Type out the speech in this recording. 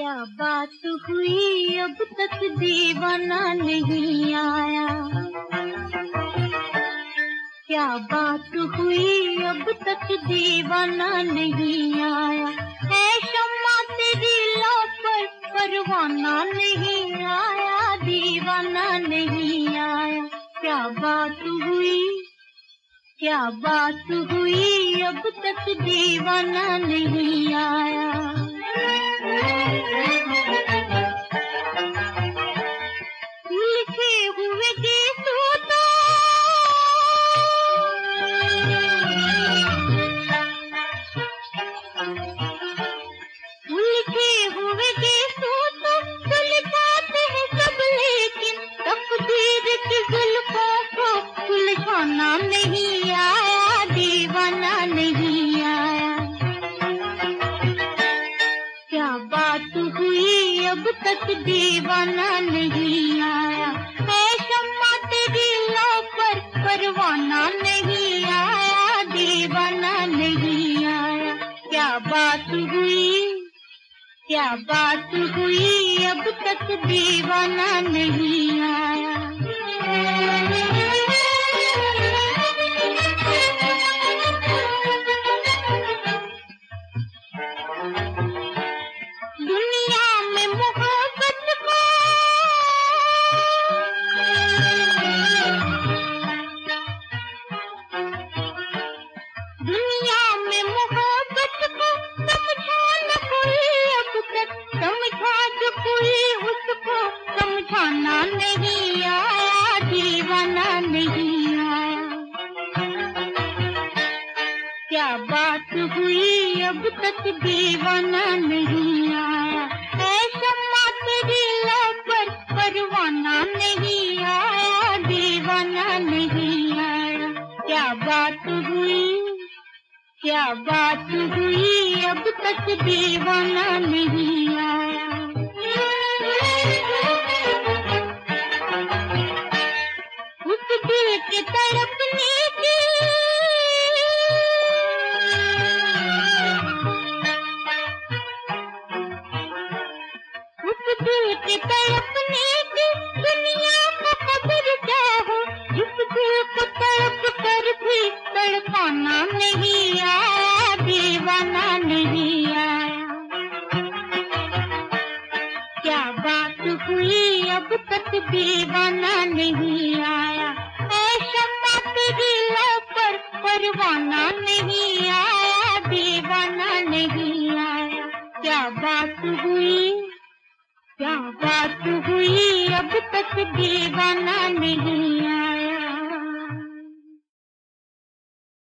क्या बात हुई अब तक दीवाना नहीं आया। क्या बात हुई अब तक दीवाना नहीं आया। है शम्मा तेरी लौ पर परवाना नहीं आया, दीवाना नहीं आया। क्या बात हुई, क्या बात हुई अब तक दीवाना नहीं आया। लिखे हुए गीतों तो लिखे हुए गीतों तो सुलझाते हैं सब, लेकिन तकदीर की जुल्फों को सुलझाना नहीं आया, दीवाना नहीं आया। क्या बात हुई अब तक दीवाना नहीं आया। है शम्मा तेरी लौ पर परवाना नहीं आया, दीवाना नहीं आया। क्या बात हुई, क्या बात हुई अब तक दीवाना नहीं आया। दुनिया में मोहब्बत को दुनिया में मोहब्बत को समझा न कोई अब तक, समझा जो कोई उसको समझाना नहीं आया, दीवाना नहीं आया। क्या बात हुई अब तक दीवाना नहीं आया। है शम्मा तेरी लौ पर परवाना नहीं आया, दीवाना नहीं आया। क्या बात हुई, क्या बात हुई अब तक दीवाना नहीं आया। उस दिल के तड़पने की दिल के तड़पने की दुनिया को खबर क्या हो। जिस दिल को तड़प कर भी तड़पाना नहीं आया, दीवाना नहीं आया। क्या बात हुई अब तक दीवाना नहीं आया। ऐ शम्मा तेरी लौ पर परवाना नहीं आया, दीवाना नहीं आया। क्या बात हुई, क्या बात हुई अब तक दीवाना नहीं आया।